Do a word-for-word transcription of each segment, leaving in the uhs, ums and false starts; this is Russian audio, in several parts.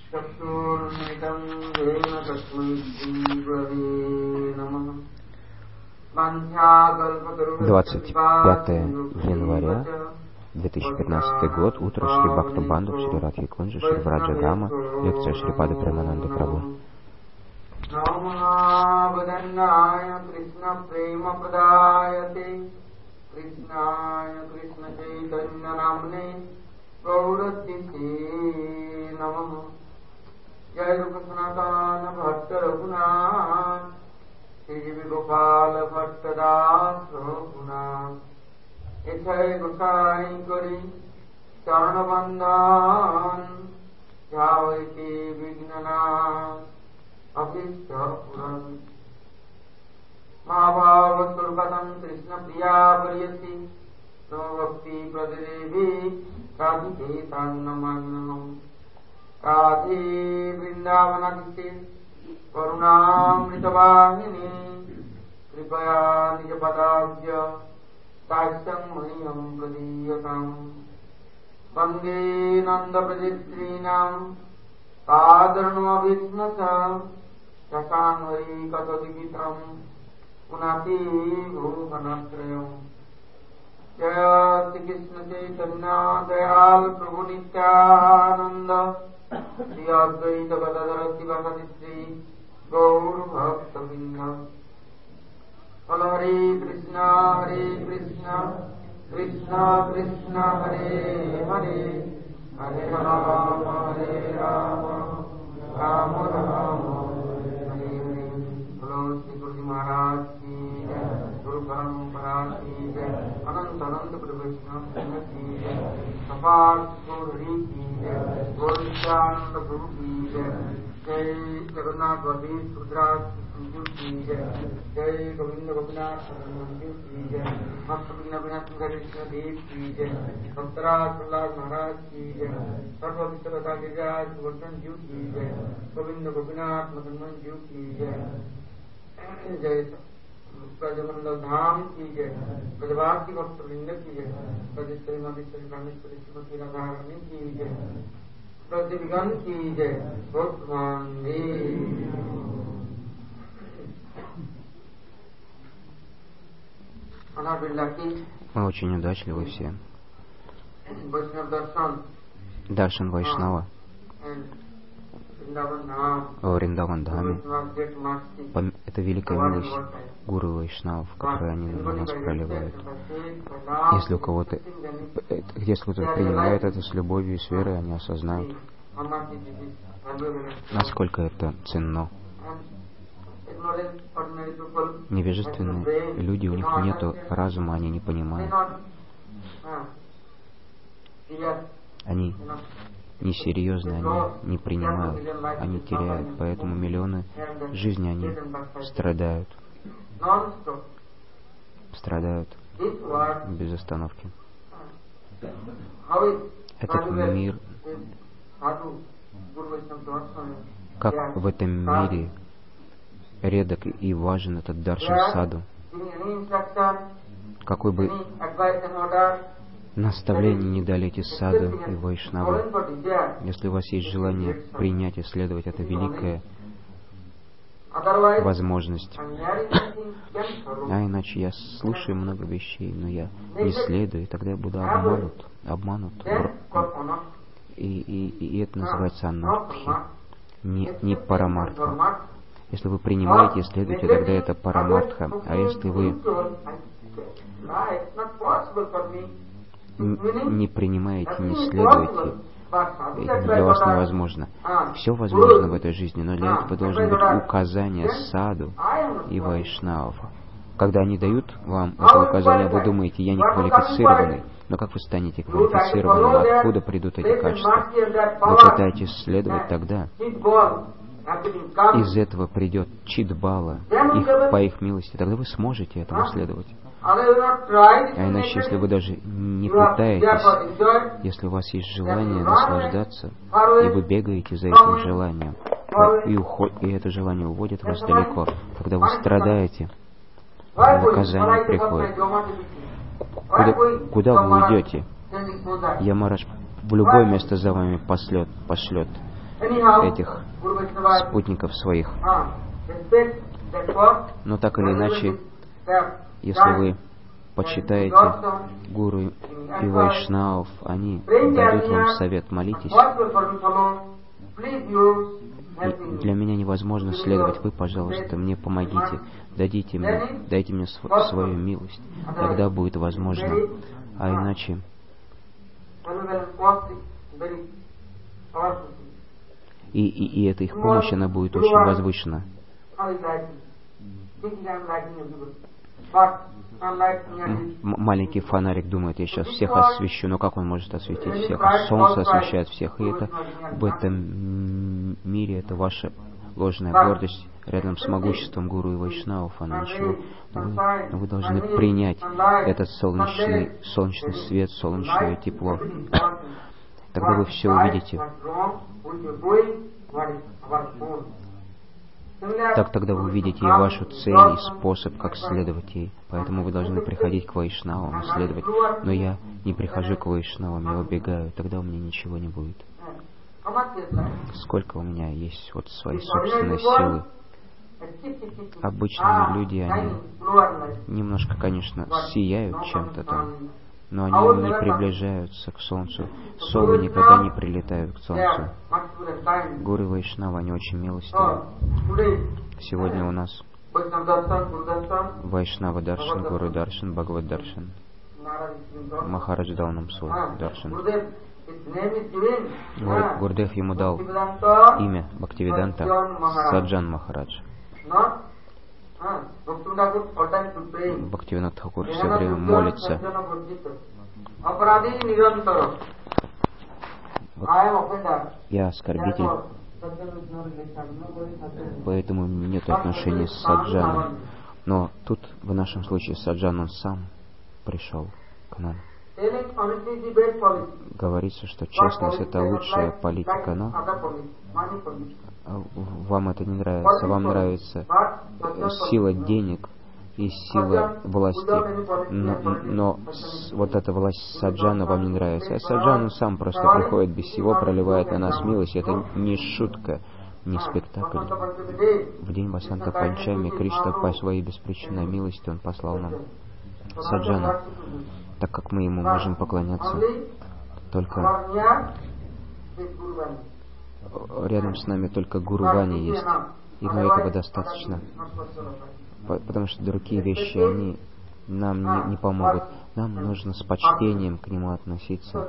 двадцать пятое января две тысячи пятнадцатый год, утро, Шри Бхакта Банду, Шри Радхи Кунджи, Шри Враджагама, лекция Шри Пады Премананды Прабху. Jai Rupa Sanatana Bhatta Raghunath Shri Gopala Bhatta Das Raghunath Echai Gosai Kari Charana Bandhan Javati Vignana Abhishta Puran Mahabhava Surbatam Krishna Priya Variyasi No Bhakti Pradidevi Radhike Tannamanam Radhe Vrindavanadite Karunamritavahini Kripaya Nijapadagya Tasyam Maniyam Pradiyatam Vande Nanda Prajitrinam Tadarno Visnasa Shasanvari Katadikitam Punati Bhuvanatrayam Jaya Shri Krishna Chaitanya Dayal Prabhu Nityananda Shri Advaita Gadadhara Sivasati Shri Gaur Bhakta Vrinda Hare Krishna Hare Krishna Krishna Krishna Hare Hare Hare Rama Hare Rama Rama Rama Hare Hare. Hello Shri Guruji Maharaj Ki Jai, Guru Parampara Ki Jai, Anant Anant Prabhashna Ki Jai, Sapar Guru Ki Jai, Gaurishananda Guru Ki Jai, Jai Jagannath Vadi Sudra Guru Ki Jai, Jai Govinda Gopinath Mandir Ki Jai, Bhakta Vinna Vinat Krishna Dev Ki Jai, Bhaktara Prahlad Maharaj Ki Jai, Sarva Vishwata Giraj Gordhan Ji Ki Jai, Govinda Gopinath Madanman Ji Ki Jai, Jai Brajamandal Dham Ki Jai, Brajavati Bhakta Vrinda Ki Jai, Brajastari Madhishwari Kaneshwari Srimati Radharani Ki Jai, Brajvigan Ki Jai, Bhakman Мы очень удачливы все. Даршан Вайшнава в Вриндаван-Дхаме — это великая милость гуру Вайшнавов, которые они на нас проливают. Если у кого-то, если кто-то принимает это с любовью и с верой, они осознают, насколько это ценно. Невежественные люди, у них нет разума, они не понимают. Они несерьезны, они не принимают, они теряют, поэтому миллионы жизней они страдают. Страдают без остановки. Этот мир, как в этом мире редок и важен этот даршан саду. Какой бы наставлений не дали эти саду и вайшнавы, если у вас есть желание принять и следовать, это великая возможность. А иначе я слушаю много вещей, но я не следую, и тогда я буду обманут, обманут. И, и, и это называется анархи, не, не парамартха. Если вы принимаете и следуете, тогда это парамартха. А если вы не принимаете, не следуете, это для вас невозможно. Все возможно в этой жизни, но для этого должны быть указания саду и вайшнавов. Когда они дают вам это указание, вы думаете, я не квалифицированный. Но как вы станете квалифицированным? Откуда придут эти качества? Вы пытаетесь следовать тогда. Из этого придет чидбала, их, по их милости. Тогда вы сможете этому следовать. А иначе, если вы даже не пытаетесь, если у вас есть желание наслаждаться, и вы бегаете за этим желанием, и, уход, и это желание уводит вас далеко, когда вы страдаете, наказание приходит. Куда, куда вы уйдете? Ямарадж в любое место за вами пошлет, пошлет. этих спутников своих. Но так или иначе, если вы почитаете гуру и вайшнавов, они дадут вам совет, молитесь. И для меня невозможно следовать, вы, пожалуйста, мне помогите, дадите мне, дайте мне св- свою милость, тогда будет возможно, а иначе и, и, и эта их помощь, она будет очень возвышена. М- маленький фонарик думает, я сейчас всех освещу, но как он может осветить всех? Солнце освещает всех, и это в этом мире, это ваша ложная гордость рядом с могуществом гуру и вайшнавов, она ничего. Но вы, но вы должны принять этот солнечный, солнечный свет, солнечное тепло. Тогда вы все увидите. Так тогда вы увидите и вашу цель, и способ, как следовать ей. Поэтому вы должны приходить к вайшнавам и следовать. Но я не прихожу к вайшнавам, я убегаю, тогда у меня ничего не будет. Сколько у меня есть вот своей собственной силы. Обычные люди, они немножко, конечно, сияют чем-то там, но они не приближаются к солнцу. Совы никогда не прилетают к солнцу. Гуру вайшнава, они очень милостивы. Сегодня у нас Вайшнава Даршан, Гуру Даршан, Бхагават Даршан. Махарадж дал нам свой Даршан. Гурдев ему дал имя Бхактивиданта Саджан Махарадж. Бхактивинод Тхакур все время молится. Я оскорбитель, поэтому у меня нет отношения с Саджаном. Но тут, в нашем случае, Саджан, он сам пришел к нам. Говорится, что честность — это лучшая политика, но вам это не нравится. Вам нравится сила денег и сила власти. Но, но вот эта власть Саджана вам не нравится. А Саджан, он сам просто приходит без всего, проливает на нас милость. Это не шутка, не спектакль. В день Васанта Панчами Кришна по своей беспричинной милости он послал нам Саджана, так как мы ему можем поклоняться только рядом с нами только Гуру Вани есть, и но этого достаточно, потому что другие вещи, они нам не, не помогут. Нам нужно с почтением к нему относиться.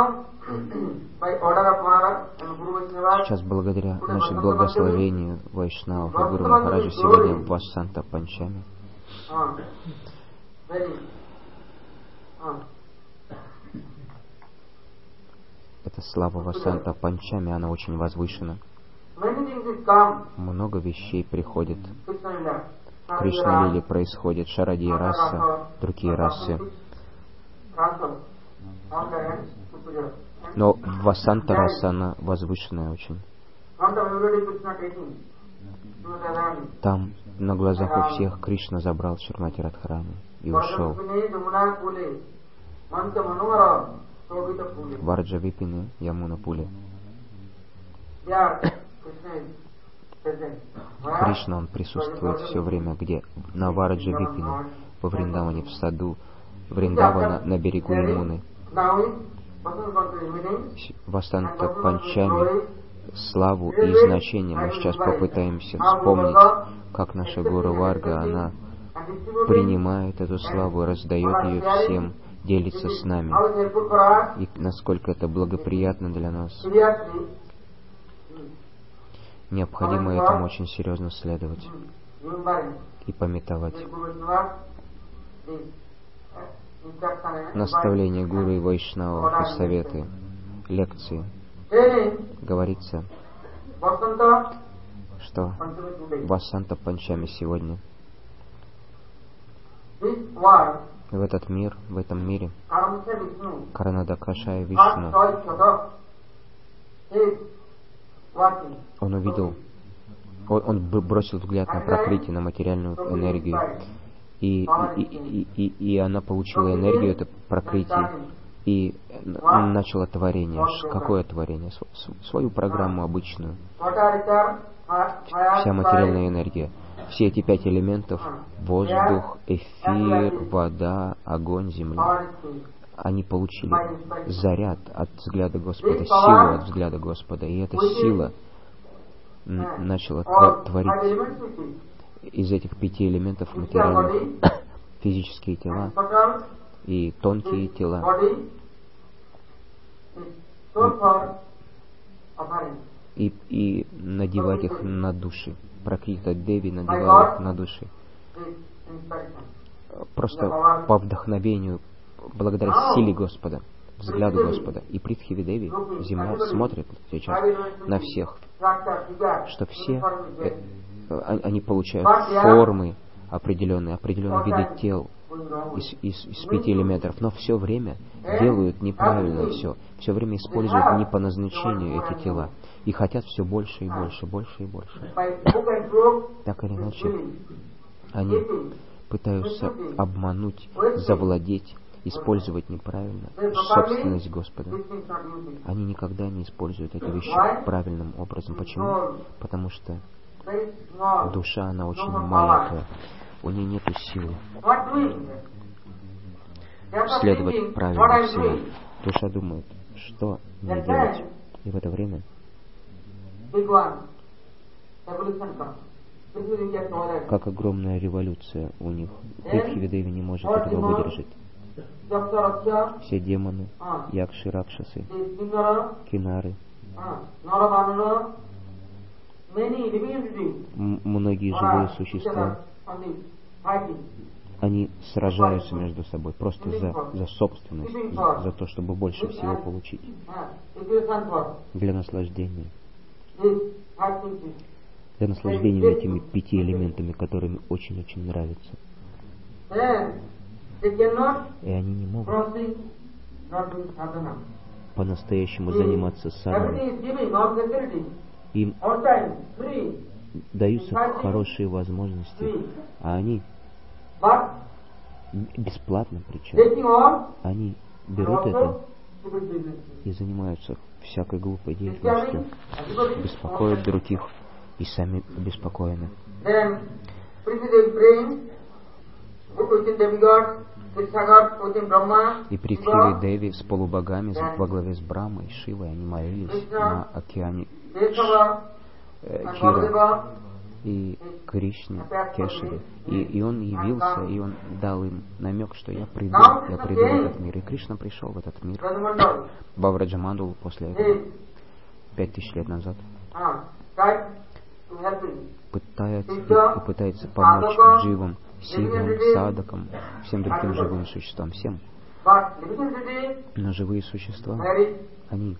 Сейчас, благодаря нашей благословению Вайшнавов и Гуру Махараджа, сегодня в Васанта Панчами эта слава Васанта Панчами, она очень возвышена. Много вещей приходит. Кришна Лили происходит, Шарадия раса, другие расы. Но Васанта раса, она возвышенная очень. Там на глазах у всех Кришна забрал Шримати Радхарани и ушел. Варджа Випины, Ямуна Пуле. Кришна, он присутствует все время, где? На Варджа Випине, во Вриндаване, в саду Вриндавана, на берегу Ямуны. Васанта Панчами, славу и значение мы сейчас попытаемся вспомнить, как наша Гуру Варга, она принимает эту славу, раздает ее всем, делится с нами, и насколько это благоприятно для нас. Необходимо этому очень серьезно следовать и памятовать. Наставления Гуру и Вайшнавов и советы, лекции. Говорится, что Васанта Панчами сегодня в этот мир, в этом мире Каранадакашая Вишну, он увидел, он, он бросил взгляд на пракрити, на материальную энергию, и, и, и, и, и она получила энергию, это пракрити, и начало творение. Какое творение? Свою программу обычную. Вся материальная энергия. Все эти пять элементов — воздух, эфир, вода, огонь, земля — они получили заряд от взгляда Господа, силу от взгляда Господа. И эта сила начала творить из этих пяти элементов материальных физические тела и тонкие тела. И, и надевать их на души. Пракрита Деви надевает их на души. Просто по вдохновению, благодаря силе Господа, взгляду Господа. И Притхиви Деви, земля, смотрит сейчас на всех, что все э, они получают формы определенные, определенные виды тел из, из, из пяти элементов, но все время делают неправильно все. Все время используют не по назначению эти тела. И хотят все больше и больше, больше и больше. Так или иначе, они пытаются обмануть, завладеть, использовать неправильно собственность Господа. Они никогда не используют эти вещи правильным образом. Почему? Потому что душа, она очень маленькая. У нее нет силы следовать правильно всему. Душа думает, что мне делать. И в это время как огромная революция у них. Притхиви Деви не может этого выдержать. Все демоны, якши, ракшасы, кинары, м- многие живые существа, они сражаются между собой просто за, за собственность, за, за то, чтобы больше всего получить. Для наслаждения. Для наслаждения этими пяти элементами, которыми очень-очень нравятся. И они не могут по-настоящему заниматься садханой. Им даются хорошие возможности, а они бесплатно причем. Они берут это и занимаются всякой глупой деятельностью, беспокоят других и сами обеспокоены. И Притхиви Деви с полубогами во главе с Брамой, Шивой, они молились на океане Кхира и Кришне, Кешаве. И, и он явился, и он дал им намек, что я приду, я приду в этот мир. И Кришна пришел в этот мир. Бавраджамандалу после этого, пять тысяч лет назад, пытается, и пытается помочь дживам, сидхам, садакам, всем другим живым существам, всем. Но живые существа, они,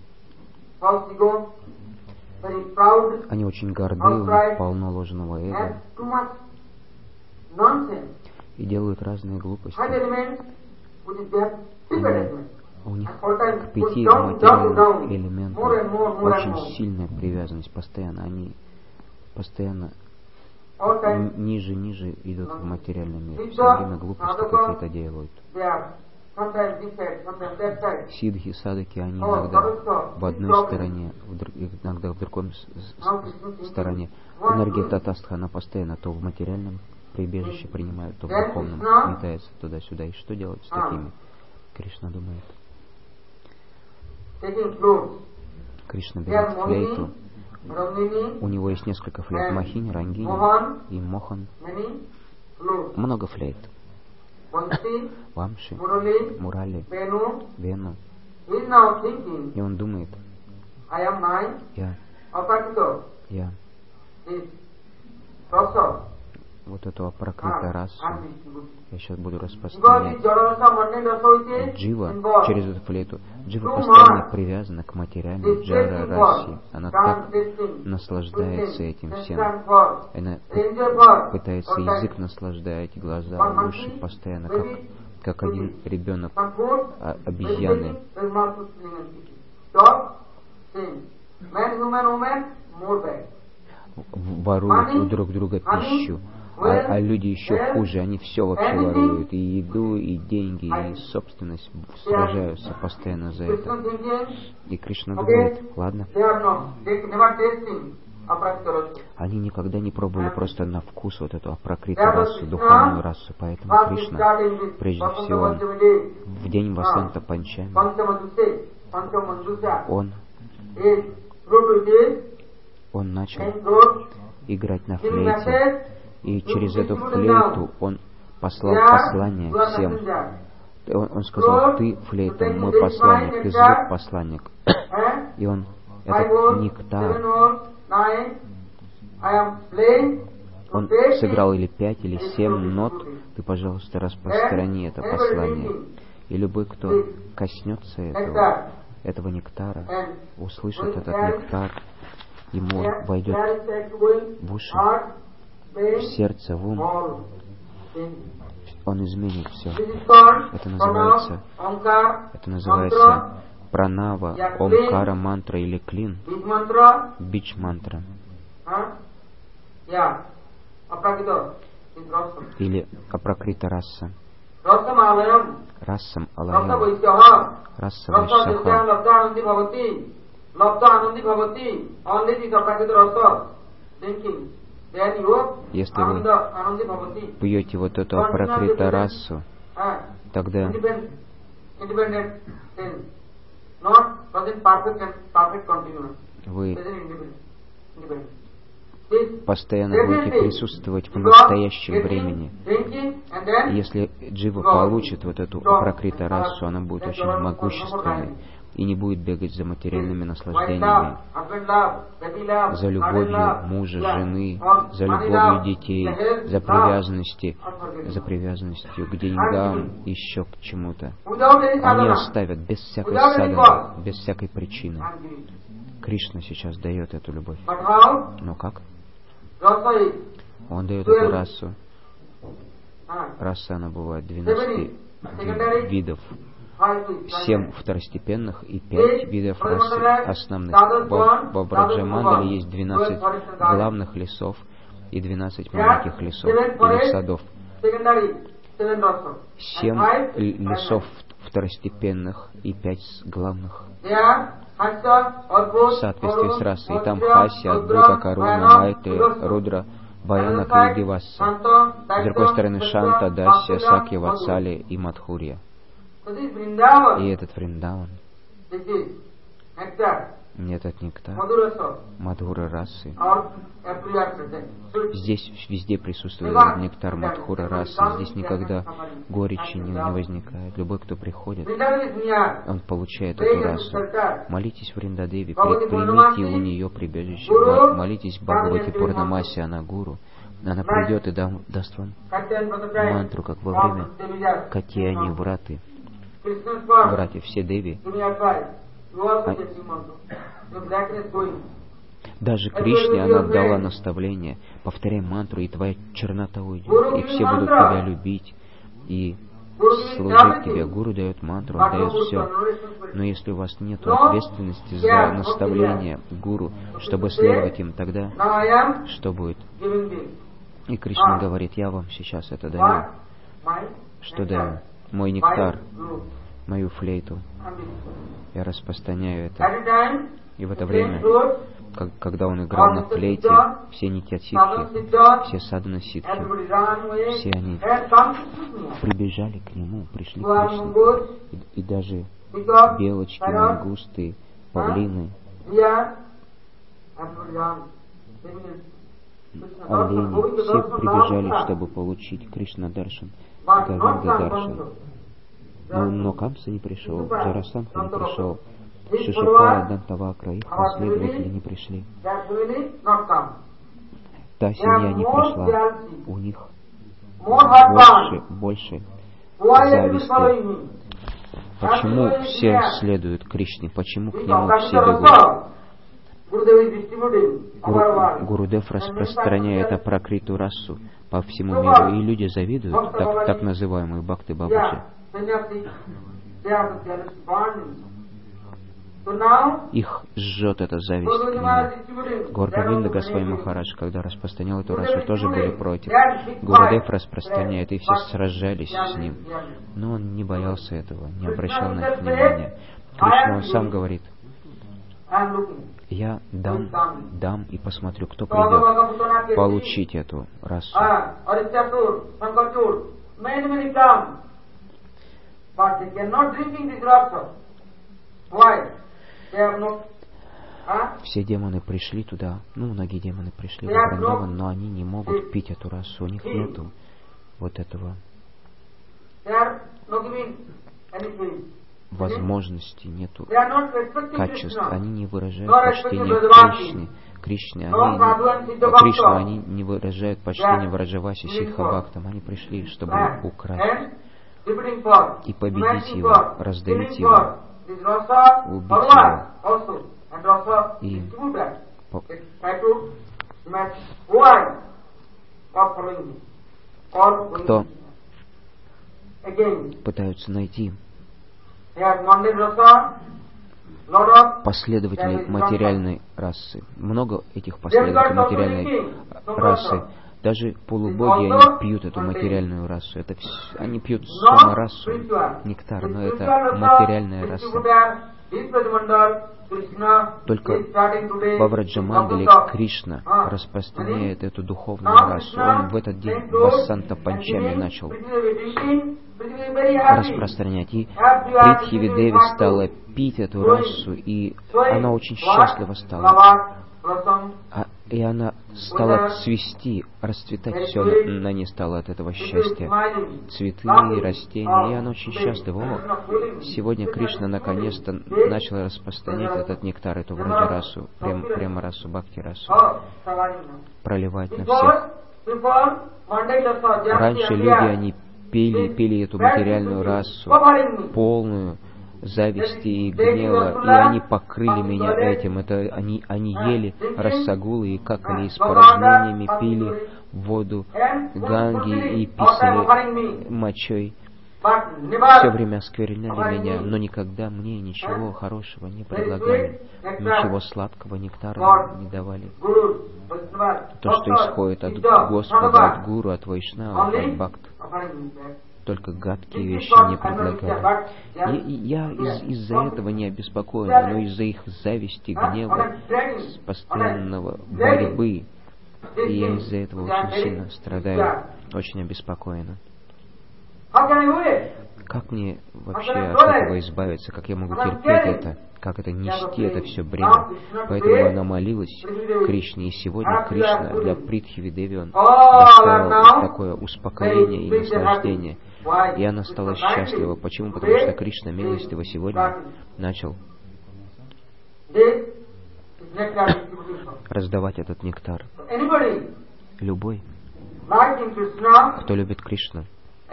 они очень горды, у них полно ложного эго и делают разные глупости. Они, у них к пяти материальным элементам очень сильная привязанность постоянно. Они постоянно ниже, ниже идут в материальном мире. Все время глупости какие-то делают. Сидхи, садаки, они иногда в одной стороне, иногда в другой стороне. Энергия Татастха, она постоянно то в материальном прибежище принимает, то в духовном метается туда-сюда. И что делать с такими? Кришна думает. Кришна берет флейту. У него есть несколько флейт. Махини, Рангини и Мохан. Много флейт. Вамши, Мурали, Вену. И он думает, я, я, вот эту апракрита расу я сейчас буду распространять. Джива через эту флейту. Джива постоянно привязана к материальной джара раси. Она так наслаждается этим всем. Она пытается язык наслаждать, глаза, уши постоянно, как, как один ребенок а, обезьяны. Воруют у друг друга пищу. А, а люди еще хуже, они все вообще воруют, и еду, и деньги, и собственность, сражаются постоянно за это. И Кришна говорит, ладно, они никогда не пробовали просто на вкус вот эту апракрита расу, духовную расу, поэтому Кришна, прежде всего, в день Васанта Панчами, он, он начал играть на флейте, и через эту флейту он послал послание всем. Он, он сказал, ты флейта, мой посланник, ты звук посланник. И он, этот нектар, он сыграл или пять, или семь нот, ты, пожалуйста, распространи это послание. И любой, кто коснется этого, этого нектара, услышит этот нектар, ему войдет в уши, в сердце, в ум, он изменит все. Это называется, это называется пранава, омкара мантра или клин, бич мантра. Или апракрита раса. Расам алаям. Раса вайшаха. Если вы пьете вот эту апракрита расу, тогда вы постоянно будете присутствовать в настоящем времени. Если джива получит вот эту апракрита расу, она будет очень могущественной и не будет бегать за материальными наслаждениями, за любовью мужа, жены, за любовью детей, за привязанности, за привязанностью к деньгам, еще к чему-то. Они оставят без всякой садханы, без всякой причины. Кришна сейчас дает эту любовь. Но как? Он дает эту расу. Раса, она бывает двенадцати видов. Семь второстепенных и пять видов расы основных. В Браджамандале есть двенадцать главных лесов и двенадцать маленьких лесов или садов. Семь лесов второстепенных и пять главных в соответствии с расой. И там Хаси, Адбута, Каруна, Майты, Рудра, Баянака и Диваса. С другой стороны Шанта, Дасья, Сакья, Ватсали и Мадхурья. И этот Вриндаван, этот нектар, Мадхура расы. Здесь везде присутствует нектар Мадхура расы. Здесь никогда горечи не, не возникает. Любой, кто приходит, он получает эту расу. Молитесь Вриндадеви, примите у нее прибежище. Молитесь Бхагавати Пурнамаси, она гуру. Она придет и да, даст вам мантру, как во время Катьяни Враты. Братья, все деви, а... даже Кришне она дала наставление: повторяй мантру, и твоя чернота уйдет, и все будут тебя любить и служить тебе. Гуру дает мантру, он дает все. Но если у вас нет ответственности за наставление гуру, чтобы следовать им, тогда что будет? И Кришна говорит: я вам сейчас это даю. Что даю? Мой нектар, мою флейту. Я распространяю это. И в это время, как, когда он играл на флейте, все нитья-ситхи, все садхана-ситхи, все они прибежали к нему, пришли к Кришне. И, и даже белочки, мангусты, павлины, олени, все прибежали, чтобы получить Кришна-даршан, Говинда-даршан. Но, но Камса не пришел, Джарасандха не пришел, Шишапала, Дантавакра, их последователи не пришли. Та семья не пришла, у них больше, больше зависти. Почему все следуют Кришне? Почему к нему все бегут? Гуру, Гурудев распространяет апракриту расу по всему миру, и люди завидуют, так, так называемые бхакты бабуши. Их жжет эта зависть к нему. Гор Говинда Госвами Махарадж, когда распространял эту расу, тоже были против. Гурудев распространяет, и все сражались с ним. Но он не боялся этого, не обращал на их внимания. Кришна, он сам говорит: я дам, дам и посмотрю, кто придет получить эту расу. Все демоны пришли туда, ну, многие демоны пришли в Вриндаван, но они не могут пить эту расу, у них нету вот этого возможности, нету качеств, они не выражают почтение Кришне, Кришне, они, Кришну, они не выражают почтение Враджаваси, Сиддхабхактам, они пришли, чтобы украсть и победить его, раздавить его, убить его и кто пытаются найти последователей материальной расы. Много этих последователей материальной расы. Даже полубоги, они пьют эту материальную расу. Это все, они пьют сoma-расу, нектар, но это материальная раса. Только во Враджамандале Кришна распространяет эту духовную расу. Он в этот день Васанта Панчами начал распространять. И Притхиви Деви стала пить эту расу, и она очень счастлива стала. А, и она стала цвести, расцветать, все на, на ней стало от этого счастья. Цветы, растения, и она очень счастлива. О, сегодня Кришна наконец-то начал распространять этот нектар, эту враджа-расу, прям, прямо расу, бхакти-расу, проливать на всех. Раньше люди, они пили, пили эту материальную расу, полную зависти и гнева, и они покрыли меня этим. Это они, они ели рассагулы и какали испражнениями, пили воду Ганги и писали мочой. Все время оскверняли меня, но никогда мне ничего хорошего не предлагали, ничего сладкого, нектара не давали. То, что исходит от Господа, от Гуру, от Вайшнава, от Бхакт, только гадкие вещи не предлагали. И, и я из, из-за этого не обеспокоен, но из-за их зависти, гнева, постоянного борьбы, и я из-за этого очень сильно страдаю, очень обеспокоена. Как мне вообще от этого избавиться? Как я могу терпеть это? Как это нести, это все бремя? Поэтому она молилась Кришне, и сегодня Кришна для Притхиви Деви он доставил такое успокоение и наслаждение. И она стала счастлива. Почему? Потому что Кришна милостиво сегодня начал раздавать этот нектар. Любой, кто любит Кришну,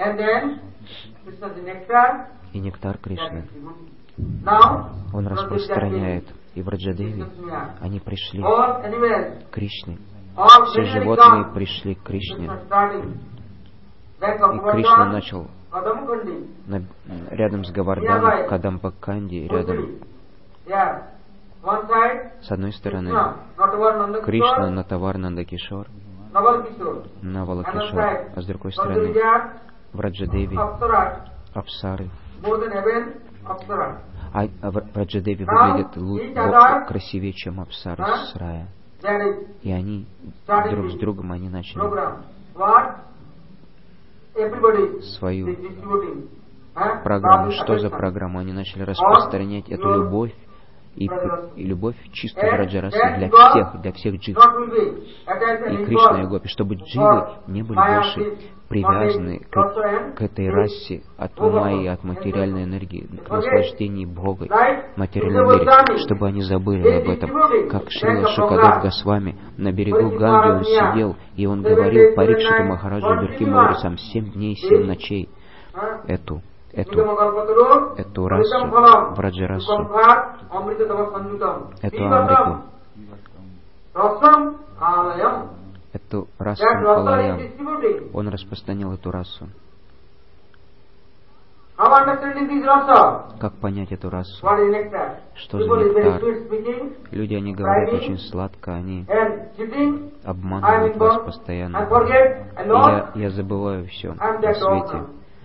и нектар Кришны, он распространяет. И Враджадеви, они пришли к Кришне. Все животные пришли к Кришне. И Кришна начал на, рядом с Говардhaном, в Кадамбаканди, рядом. С одной стороны Кришна, Натавар, Нандакишор, Навалакишор, а с другой стороны Враджадеви, Апсары. А Враджадеви выглядят лучше, красивее, чем Апсары с рая. И они друг с другом они начали свою программу. Что за программу? Они начали распространять эту любовь и, и любовь чистую Враджарасы для всех, для всех джив. И Кришна и Гопи, чтобы дживы не были больше привязаны к, к этой расе от ума и от материальной энергии, к наслаждению Бога в материальном мире, чтобы они забыли об этом. Как Шрила Шукадев Госвами на берегу Ганги он сидел, и он говорил Парикшиту Махараджу Бирки Морисам семь дней, семь ночей эту Эту, эту расу, Враджарасу, эту Амриту, эту расу Алаям, он распространял эту расу. Как понять эту расу? Что за нектар? Люди, они говорят очень сладко, они обманывают вас постоянно. И я, я забываю все на свете.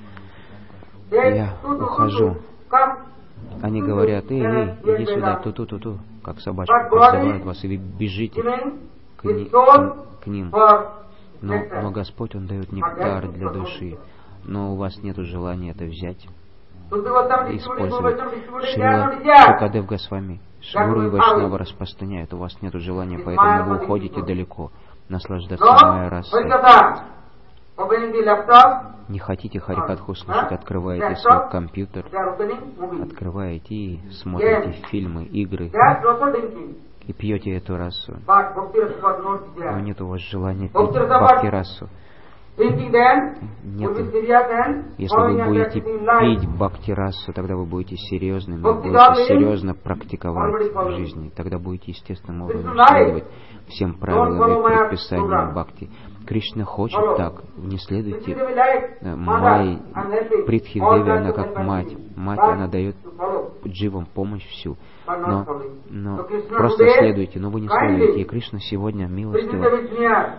Я ухожу. Они говорят: эй, эй, иди сюда, ту-ту-ту-ту, как собачка, подзывают вас, и вы бежите к, ни, к, к ним. Но, но Господь, Он дает нектар для души, но у вас нет желания это взять и использовать. Шрила Шукадев Госвами, Гуру и Вайшнава распространяют, у вас нет желания, поэтому вы уходите далеко, наслаждаться моей расой. Не хотите Харикатху слушать, открываете свой компьютер, открываете и смотрите фильмы, игры, и пьете эту расу. Но нет у вас желания пить бхакти-расу. Нет. Если вы будете пить бхакти-расу, тогда вы будете серьезными, вы будете серьезно практиковать в жизни. Тогда будете естественным образом следовать всем правилам и предписаниям бхакти. Кришна хочет так. Не следуйте Майи. Притхи Деви, она как мать. Мать, она дает дживам помощь всю. Но, но просто следуйте, но вы не следуете. И Кришна сегодня милостиво.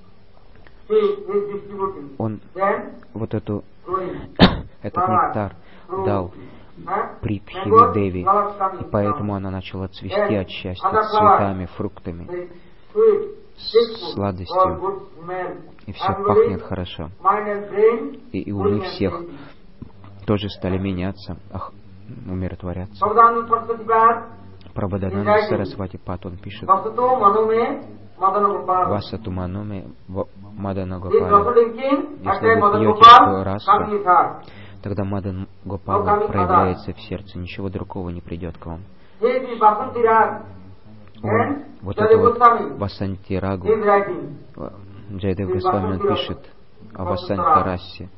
Он вот эту, этот нектар дал Притхи Деви, и поэтому она начала цвести от счастья цветами, фруктами, сладостью, и все пахнет хорошо. И, и умы всех тоже стали меняться, ах, умиротворяться. Прабхадананда Сарасвати Пат, он пишет: Васату Мануме Мадана Гопала. Если вы пьете эту расу, тогда Мадан Гопала проявляется в сердце, ничего другого не придет к вам. Он, вот это вот Васанти Рагу, Джайдев Госвами, он пишет о Васанти расе.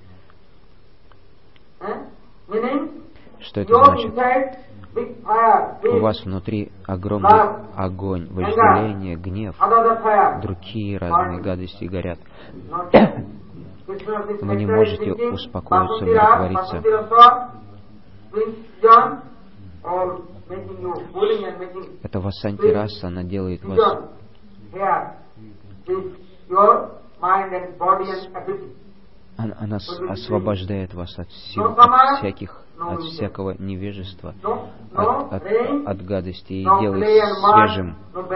Что это значит? У вас внутри огромный огонь, вожделение, гнев, другие разные гадости горят. Вы не можете успокоиться, умиротвориться. Это Васанти раса, она делает вас Она, она освобождает вас от, всего, от всяких, от всякого невежества, от, от, от гадости, и делает свежим.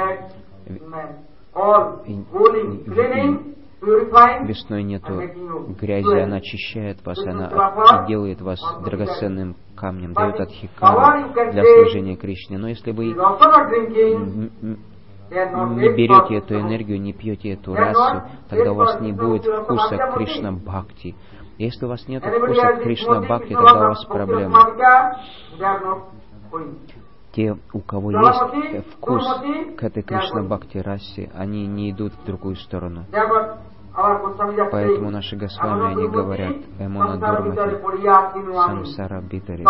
Весной нету грязи, она очищает вас, она делает вас драгоценным камнем, дает адхикару для служения Кришне. Но если вы не берете эту энергию, не пьете эту расу, тогда у вас не будет вкуса Кришна Бхакти. Если у вас нет вкуса Кришна Бхакти, тогда у вас проблемы. Те, у кого есть вкус к этой Кришна Бхакти расе, они не идут в другую сторону. Поэтому наши Госвами, они говорят: Эмона Дурмати, Самсара Битари.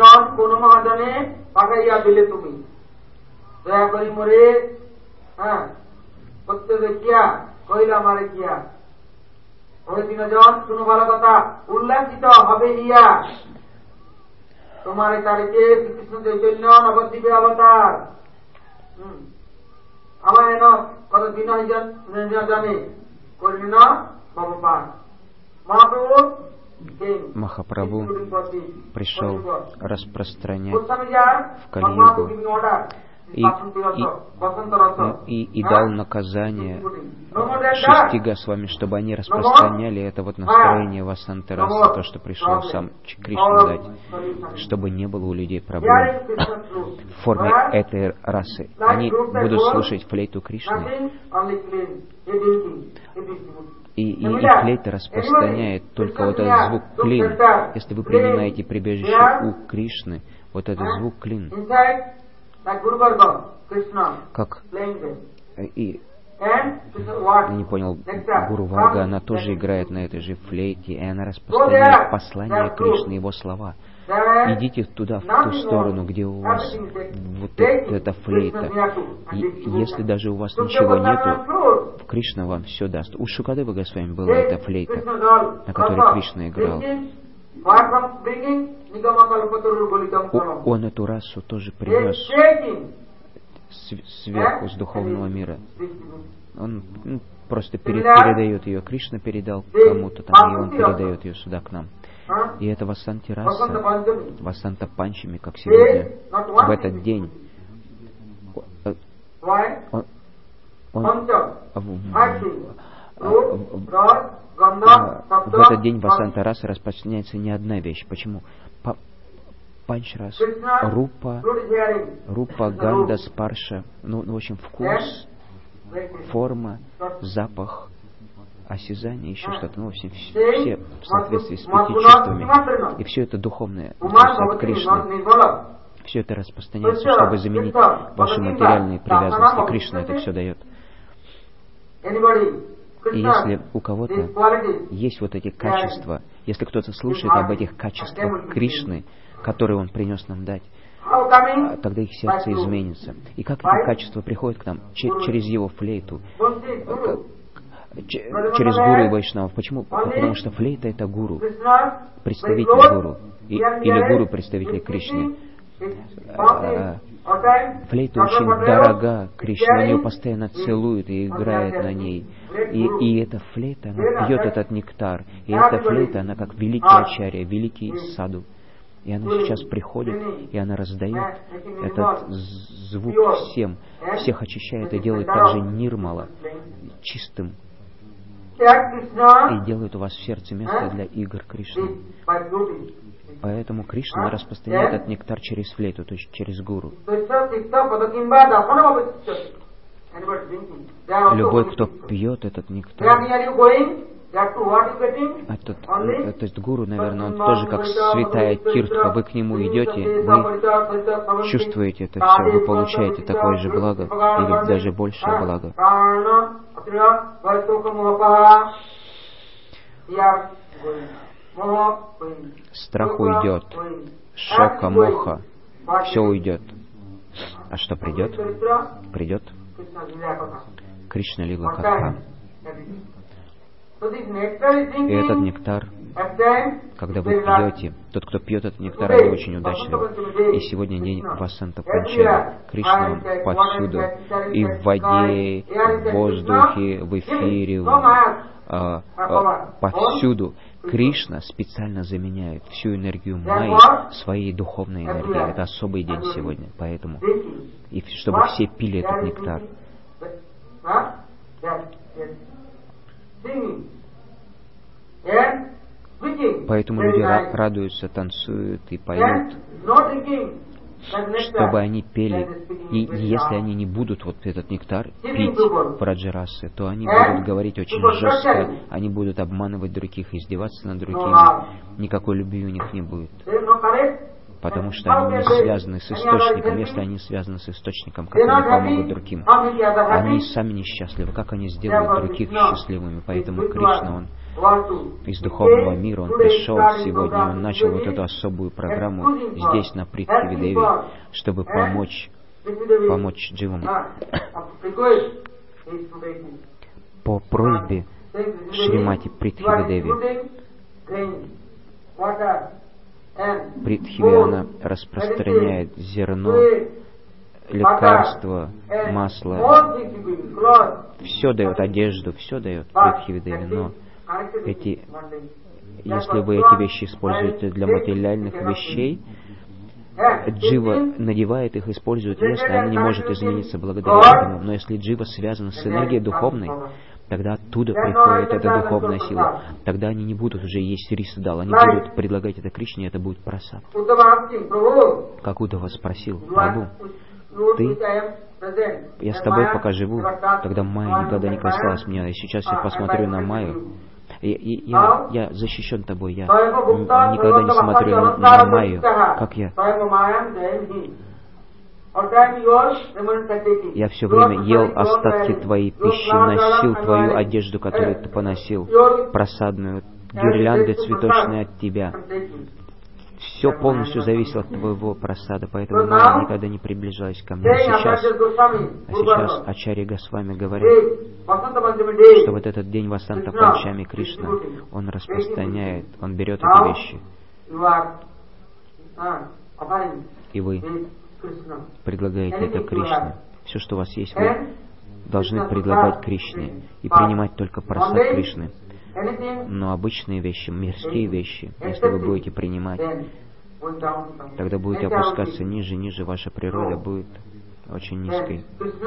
হ্যাঁ প্রত্যেকে কিয়া কইলা আমারে কিয়া ওই তিনজন শুনো ভালো কথা উল্লাসিত হবে ইয়া তোমার তারিখে শ্রীকৃষ্ণ চৈতন্য নবদ্বীপে অবতার হুম আমার এন কত দিন হইজন জানে করলি না ভগবান মহাপ্রভু Махапрабху пришел распространять в Кали-югу и, и, и, и дал наказание шести Госвами, чтобы они распространяли это вот настроение Васанти расы, то, что пришел сам Кришна дать, чтобы не было у людей проблем в форме этой расы. Они будут слушать флейту Кришны, и, и, и флейта распространяет только вот этот звук клин. Если вы принимаете прибежище у Кришны, вот этот звук клин, как и я не понял, Гуру Варга, она тоже играет на этой же флейте, и она распространяет послание Кришны, его слова. Идите туда, в ту сторону, где у вас вот это, эта флейта. И если даже у вас ничего нету, Кришна вам все даст. У Шукадева Госвами была эта флейта, на которой Кришна играл. Он эту расу тоже принес сверху, с духовного мира. Он ну, просто перед, передает ее. Кришна передал кому-то там, и он передает ее сюда к нам. И это Васанти раса, Васанта Панчами, как сегодня, в этот день. Он, он, в этот день Васанта раса распространяется не одна вещь. Почему? Панч рас, рупа, рупа, ганда, спарша, ну, в общем, вкус, форма, запах, осязание, еще что-то, ну, в общем, все в соответствии с пяти чувствами. И все это духовное, от Кришны. Все это распространяется, чтобы заменить ваши материальные привязанности. Кришна это все дает. И если у кого-то есть вот эти качества, если кто-то слушает об этих качествах Кришны, которые Он принес нам дать, тогда их сердце изменится. И как эти качества приходят к нам? Ч- через Его флейту. Ч- через гуру и вайшнавов. Почему? Потому что флейта — это гуру, представитель гуру. И, или гуру — представитель Кришны. Флейта очень дорога Кришне, он ее постоянно целует и играет на ней. И, и эта флейта, она пьет этот нектар. И эта флейта, она как великий ачарья, великий саду. И она сейчас приходит, и она раздает этот звук всем, всех очищает и делает также нирмала, чистым. И делает у вас в сердце место для игр Кришны. Поэтому Кришна распространяет этот нектар через флейту, то есть через гуру. Любой, кто пьет этот нектар, этот, то есть гуру, наверное, он тоже как святая тиртха. Вы к нему идете, вы чувствуете это все, вы получаете такое же благо, или даже большее благо. Страх уйдет, шока, моха, все уйдет. А что придет? Придет Кришна Лила Катха. И этот нектар, когда вы пьете, тот, кто пьет этот нектар, они очень удачливы. И сегодня день Васанта Панчами. Кришна, он повсюду. И в воде, в воздухе, в эфире, в, а, а, повсюду. Кришна специально заменяет всю энергию Майи своей духовной энергией. Это особый день сегодня. Поэтому, и чтобы все пили этот нектар. Поэтому люди радуются, танцуют и поют, чтобы они пели. И если они не будут вот этот нектар пить в раджарасы, то они будут говорить очень жестко, они будут обманывать других, издеваться над другими. Никакой любви у них не будет. Потому что они не связаны с источником. Если они связаны с источником, как они помогут другим? Они сами несчастливы. Как они сделают других счастливыми? Поэтому Кришна, он из духовного мира, он пришел сегодня, он начал вот эту особую программу здесь, на Притхиви-Деви, чтобы помочь, помочь дживам. По просьбе Шримати Притхиви-Деви, Притхиви, она распространяет зерно, лекарства, масло, все дает, одежду, все дает Притхиви-Деви, но эти, если вы эти вещи используете для материальных вещей, джива надевает их, использует весно, она не может измениться благодаря этому. Но если джива связана с энергией духовной, тогда оттуда приходит эта духовная сила. Тогда они не будут уже есть рис и дал, они будут предлагать это Кришне, это будет прасад. Как Удава спросил: Прабху, ты, я с тобой пока живу, тогда Майя никогда не касалась меня, и сейчас я посмотрю на Майю. Я, я, я защищен тобой, я никогда не смотрю на, на Майю, как я. Я все время ел остатки твоей пищи, носил твою одежду, которую ты поносил, просадную, гирлянды цветочные от тебя. Все полностью зависело от твоего просада, поэтому Майя никогда не приближалась ко мне. А сейчас, а сейчас Ачарья Госвами говорит, что вот этот день Васанта Панчами Кришна, он распространяет, он берет эти вещи и вы предлагаете это Кришне. Все, что у вас есть, вы должны предлагать Кришне и принимать только прасад Кришны. Но обычные вещи, мирские вещи, если вы будете принимать, тогда будете опускаться ниже, ниже, ваша природа будет очень низкой.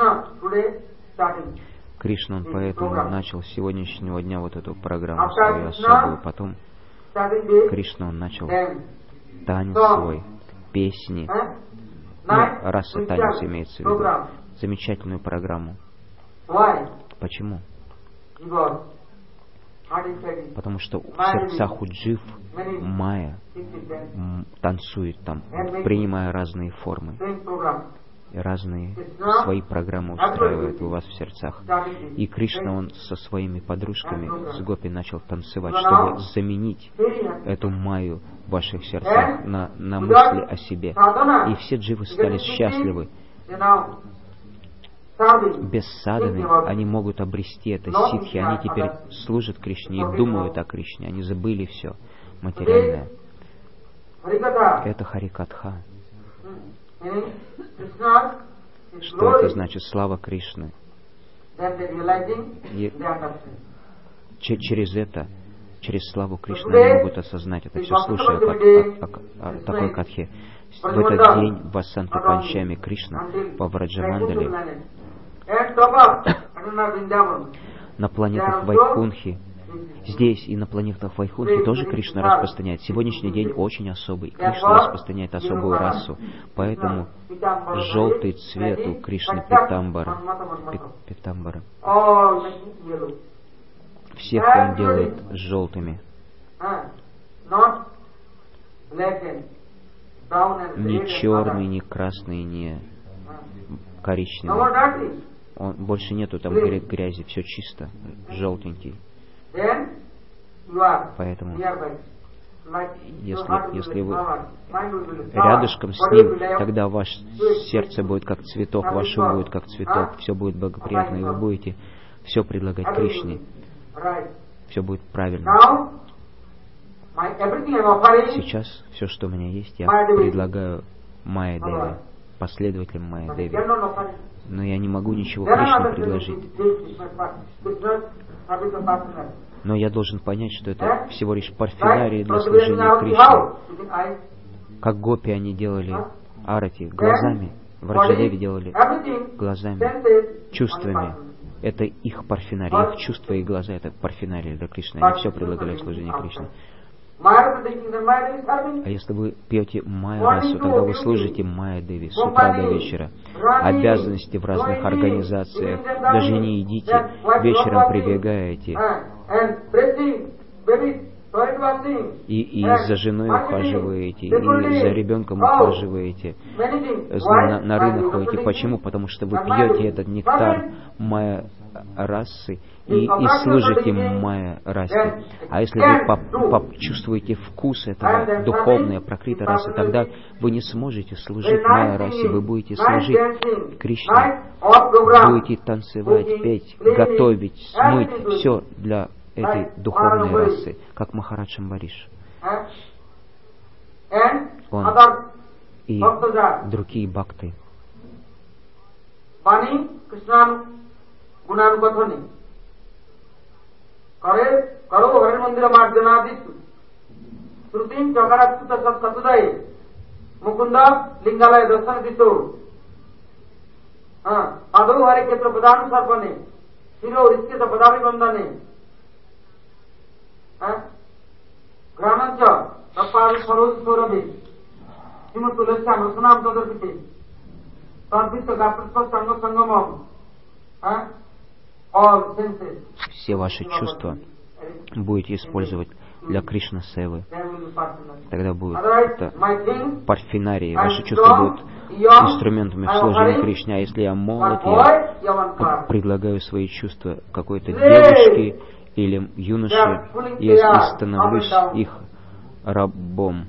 Кришна, он поэтому начал с сегодняшнего дня вот эту программу свою особую. Потом Кришна, он начал танец свой, песни, ну, раса танец имеется в виду, замечательную программу. Почему? Потому что в сердцах у джив майя танцует там, принимая разные формы. И разные свои программы устраивает у вас в сердцах. И Кришна, он со своими подружками, с гопи, начал танцевать, чтобы заменить эту майю в ваших сердцах на, на мысли о себе. И все дживы стали счастливы. Без садханы они могут обрести это ситхи. Они теперь служат Кришне и думают о Кришне. Они забыли все материальное. Это Харикатха. Что это значит? Слава Кришны. И через это, через славу Кришны, они могут осознать это все, слушая о, о, о, о такой катхе. В этот день в Васанта Панчами Кришна по Враджамандале на планетах Вайкунхи, здесь и на планетах Вайкунхи тоже Кришна распространяет. Сегодняшний день очень особый. Кришна распространяет особую расу. Поэтому желтый цвет у Кришны Питамбара. Питамбара. Всех он делает желтыми. Не черный, не красный, не коричневый. Он, больше нету там грязи, все чисто, желтенький. Поэтому, если, если вы рядышком с ним, тогда ваше сердце будет как цветок, ваш ум будет как цветок, все будет благоприятно, и вы будете все предлагать Кришне. Все будет правильно. Сейчас все, что у меня есть, я предлагаю Майя Деви, последователям Майя Деви. Но я не могу ничего Кришне предложить. Но я должен понять, что это всего лишь парфенарий для служения Кришне. Как гопи они делали арати глазами, Враджадеви делали глазами, чувствами. Это их парфенарий, их чувства и глаза, это парфенарий для Кришны. Они все предлагали в служении Кришне. А если вы пьете Майя расу, тогда вы служите Майя Деви с утра до вечера. Обязанности в разных организациях, даже не едите, вечером прибегаете. И, и за женой ухаживаете, и за ребенком ухаживаете, на, на рынок ходите. Почему? Потому что вы пьете этот нектар Майя расы и, и служите Майя расе. А если вы почувствуете вкус этого духовной, прокритой расы, тогда вы не сможете служить Майя расе, вы будете служить Кришне, будете танцевать, петь, готовить, смыть, все для этой духовной расы, как Махарадж Амбариш. Он и другие бхакты. Все ваши чувства будете использовать для Кришна Севы. Тогда будет это парфенарий. Ваши чувства будут инструментами в служении Кришне. А если я молод, я предлагаю свои чувства какой-то девушке или юноше, если становлюсь их рабом,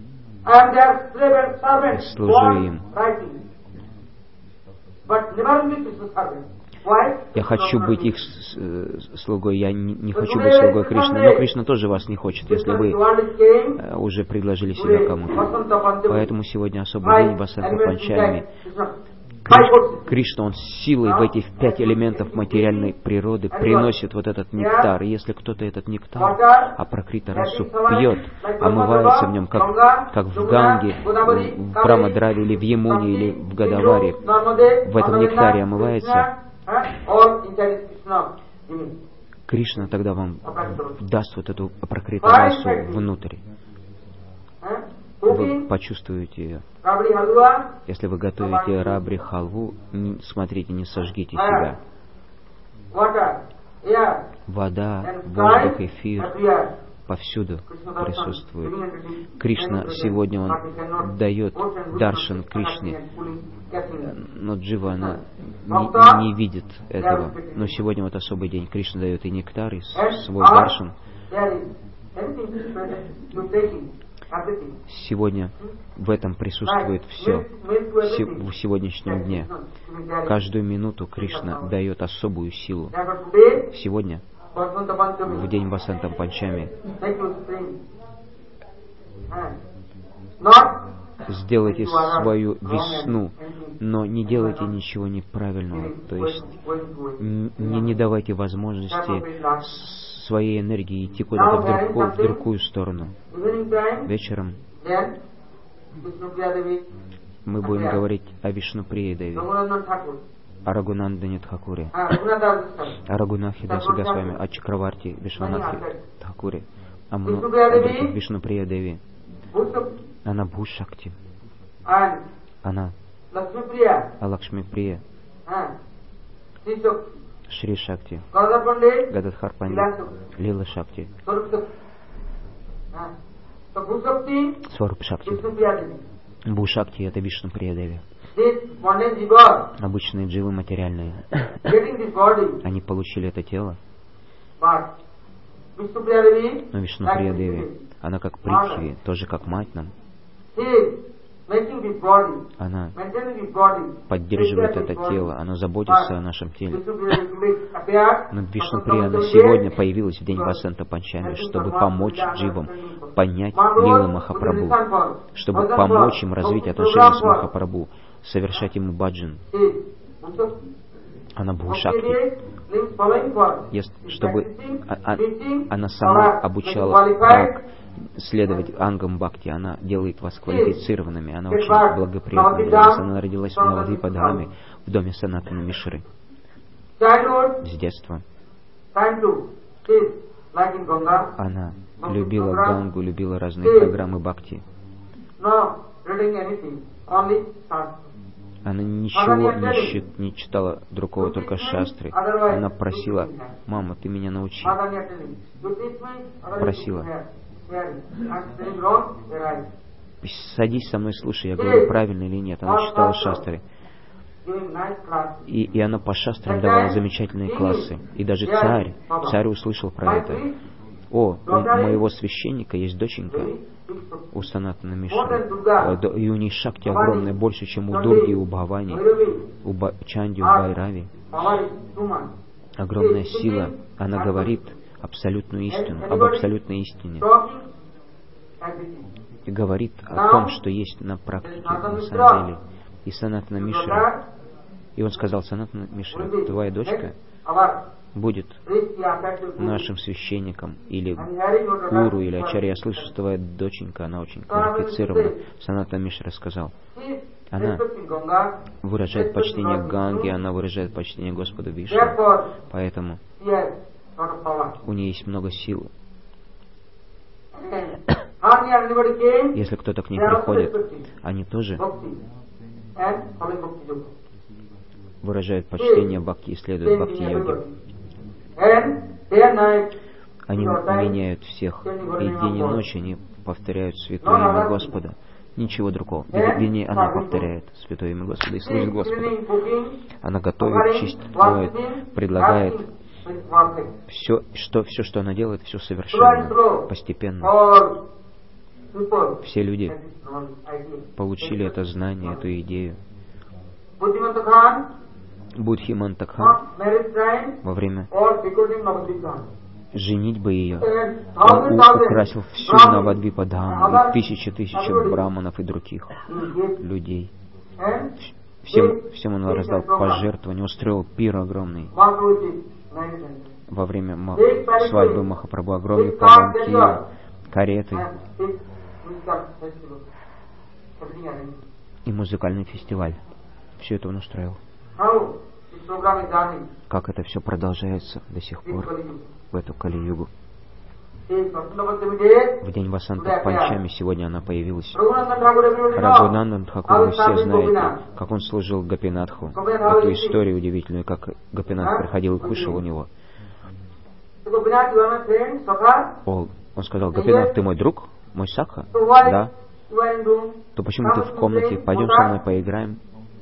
служу им. я хочу быть их слугой, я не, не хочу быть слугой Кришны, но Кришна тоже вас не хочет, если вы уже предложили себя кому-то. Поэтому сегодня особый день Басанта Панчами. Кришна, Он силой в этих пять элементов материальной природы приносит вот этот нектар. И если кто-то этот нектар, а Пракрита Расу пьет, омывается в нем, как, как в Ганге, в Брамадраве, или в Ямуне, или в Гадаваре, в этом нектаре омывается, Кришна тогда вам даст вот эту Пракрита Расу внутрь. Вы почувствуете ее. Если вы готовите рабри халву, не, смотрите, не сожгите себя. Вода, воздух, эфир повсюду присутствует. Кришна сегодня Он дает даршан Кришне, но джива она не, не видит этого. Но сегодня вот особый день. Кришна дает и нектар, и свой даршан. Сегодня в этом присутствует все. В сегодняшнем дне. Каждую минуту Кришна дает особую силу. Сегодня, в день Басанта Панчами, сделайте свою весну, но не делайте ничего неправильного. То есть не, не давайте возможности своей энергии идти куда-то в, другую, в другую сторону. Вечером мы будем говорить о Вишнуприе Деви, о Рагунандане Тхакуре, о Рагунахе Дасе Госвами, о Чакраварти Вишванатхе Тхакуре, о других Вишнуприе Деви. Она Бхушакти, она Алакшми Прия, Шри Шакти, Гададхар Пандит, Лила Шакти, Сваруп Шакти. Бхушакти — это Вишнуприя Деви. Обычные дживы материальные, они получили это тело. Но Вишнуприя Деви, она как Притхви, тоже как мать нам. Она поддерживает это тело, она заботится о нашем теле. Но Вишнуприя, она сегодня появилась в день Басанта Панчами, чтобы помочь дживам понять Лилы Махапрабху, чтобы помочь им развить отношения с Махапрабху, совершать ему баджан. Она Бхушакти, чтобы она сама обучала как следовать ангам бхакти. Она делает вас квалифицированными. Она очень благоприятна для вас. Она родилась в Навадвипа-дхаме, в доме Санатана Мишры. С детства. Она любила Гангу, любила разные программы бхакти. Она ничего не, щит, не читала другого, только шастры. Она просила: «Мама, ты меня научи». Просила: «Садись со мной, слушай, я говорю правильно или нет». Она читала шастры. И, и она по шастрам давала замечательные классы. И даже царь, царь услышал про это. «О, у моего священника есть доченька у Санатана Мишры, и у ней шакти огромная, больше, чем у Дурги, у Бхавани, у Ба- Чанди, у Байрави. Огромная сила. Она говорит абсолютную истину, об абсолютной истине. И говорит о том, что есть на практике, на самом деле. И Санатана Мишра, и он сказал: «Санатана Мишра, твоя дочка будет нашим священником, или гуру, или ачарья. Я слышу, что твоя доченька, она очень квалифицирована». Санатана Мишра сказал: она выражает почтение Ганге, она выражает почтение Господу Вишну, поэтому у нее есть много сил. Если кто-то к ней приходит, они тоже выражают почтение бхакти и следуют бхакти-йоге. Они меняют всех. И день и ночь они повторяют святое имя Господа. Ничего другого. Вернее, она повторяет святое имя Господа и служит Господу. Она готовит, чистит, моет, предлагает. Все что, все, что она делает, все совершенно, постепенно. Все люди получили это знание, эту идею. Будхи Мантакха во время женитьбы ее, он украсил всю Навадвипадхаму, и тысячи тысяч браманов и других людей. Всем, всем он раздал пожертвования, устроил пир огромный. Во время ма- свадьбы Махапрабху огромные паланки, кареты и музыкальный фестиваль. Все это он устроил. Как это все продолжается до сих пор в эту Кали-югу. В день Васанта Панчами сегодня она появилась. Рагунандан Тхакур, вы все знаете, как он служил Гопинатху. Эту историю удивительную, как Гопинат приходил и кушал у него. Он, он сказал: Гопинат, ты мой друг? Мой Сакха? Да. То почему ты в комнате? Пойдем со мной поиграем.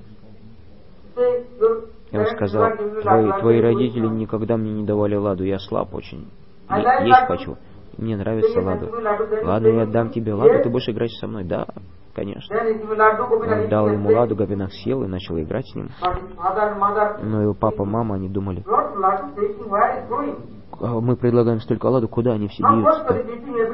И он сказал: твои, твои родители никогда мне не давали ладу, я слаб очень. Я есть хочу. Мне нравится ладу. Ладно, я отдам тебе ладу, ты будешь играть со мной? Да, конечно. Он дал ему ладу, Гопинат съел и начал играть с ним. Но его папа, мама, они думали: мы предлагаем столько ладу, куда они все деются-то?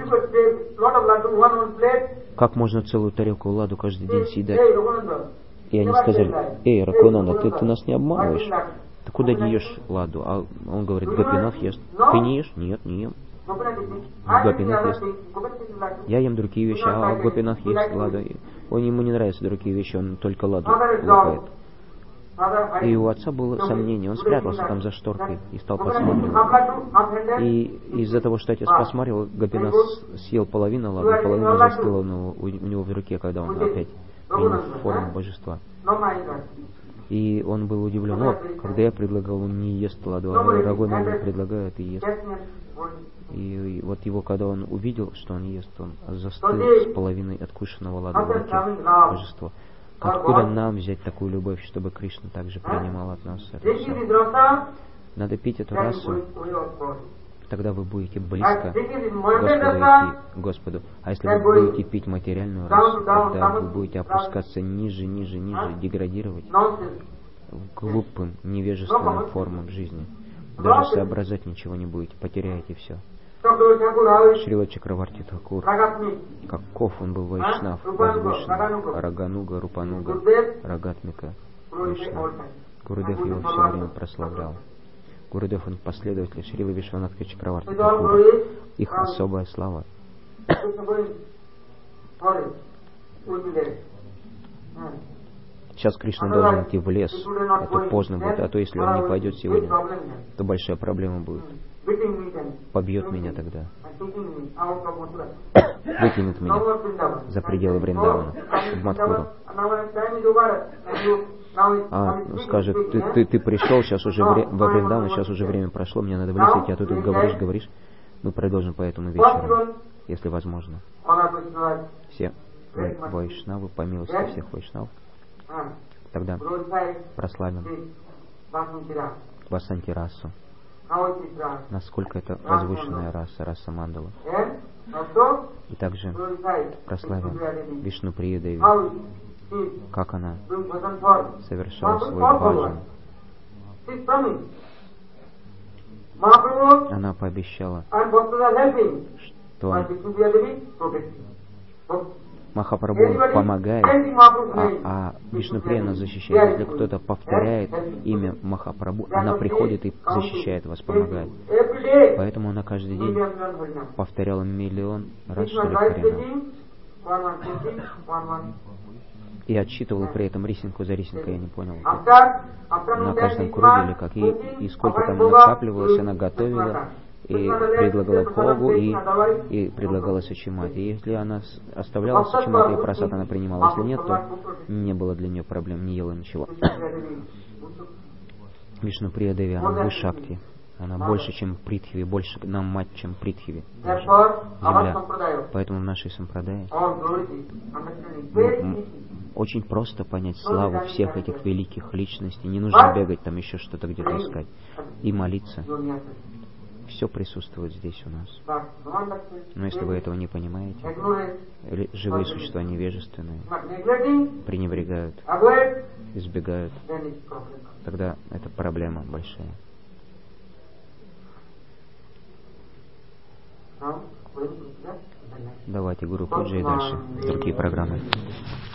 Как можно целую тарелку ладу каждый день съедать? И они сказали: эй, Ракунанда, ты, ты нас не обманываешь? Ты куда не ешь ладу? А он говорит: Гопинат ест. Ты не ешь? Нет, не ем. Гопинат ест. Я ем другие вещи, а Гопинат ест ладу. Он, ему не нравятся другие вещи, он только ладу лопает. И у отца было сомнение, он спрятался там за шторкой и стал посматривать. И из-за того, что отец посматривал, Гопинат съел половину ладу, половину застыла у него, у него в руке, когда он опять принял форму божества. И он был удивлен: вот, когда я предлагал, он не ест ладу, а Рагунандан предлагает и ест. И, и вот его, когда он увидел, что он ест, он застыл с половиной откушенного ладу в руке божества. Откуда нам взять такую любовь, чтобы Кришна также принимал от нас это? Надо пить эту расу, тогда вы будете близко Господу идти, Господу. А если вы будете пить материальную расу, тогда вы будете опускаться ниже, ниже, ниже, деградировать к глупым, невежественным формам жизни. Даже соображать ничего не будете, потеряете все. Шрила Чакраварти Тхакур, каков он был вайшнав, возвышенный, Рагануга, Рупануга, Рагатмика, Вайшнав. Гурудев его все время прославлял. Гурудев, он последователь Шрилы Вишванатха Чакраварти Тхакура. Их особая слава. Сейчас Кришна должен идти в лес, это поздно будет, а то если он не пойдет сегодня, то большая проблема будет. Побьет меня тогда. Выкинет меня за пределы Вриндавана, в Мадхуру. А, скажет: ты, ты, ты пришел, сейчас уже вре- во Вриндаван, сейчас уже время прошло, мне надо в лес идти, а ты тут говоришь, говоришь. Мы продолжим поэтому вечером, если возможно. Все вайшнавы, по милости всех вайшнавов, тогда прославим Васанти расу. Насколько это возвышенная раса, раса Мандала. И также прославим Вишнуприя Деви, как она совершала свой баджан. Она пообещала, что Махапрабху помогает, а, а Вишнуприя нас защищает. Если кто-то повторяет имя Махапрабху, она приходит и защищает вас, помогает. Поэтому она каждый день повторяла миллион раз, что ли, Харинам. И отсчитывала при этом рисинку за рисинкой, я не понял. На каждом круге или как. И, и сколько там накапливалось, она готовила и предлагала Богу, и, и предлагала Сачимати. И если она оставляла Сачимати и прасад, она принимала. Если нет, то не было для нее проблем, не ела ничего. Вишнуприя Деви, она выше Шакти. Она больше, чем Притхиви, больше нам мать, чем Притхиви. Земля. Поэтому в нашей сампрадае очень просто понять славу всех этих великих личностей. Не нужно бегать там еще что-то где-то искать. И молиться. Все присутствует здесь у нас. Но если вы этого не понимаете, или живые существа невежественные, пренебрегают, избегают, тогда это проблема большая. Давайте Гуру Пуджи и дальше другие программы.